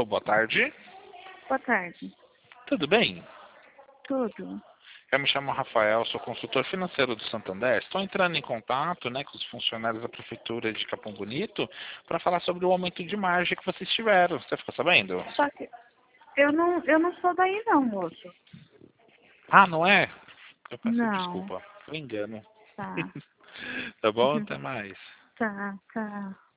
Alô, boa tarde. Boa tarde. Tudo bem? Tudo. Eu me chamo Rafael, sou consultor financeiro do Santander. Estou entrando em contato, com os funcionários da Prefeitura de Capão Bonito para falar sobre o aumento de margem que vocês tiveram. Você ficou sabendo? Só que eu não sou daí não, moço. Ah, não é? Eu peço Não. desculpa. Foi engano. Tá. Tá bom? Até mais. Tá, tá.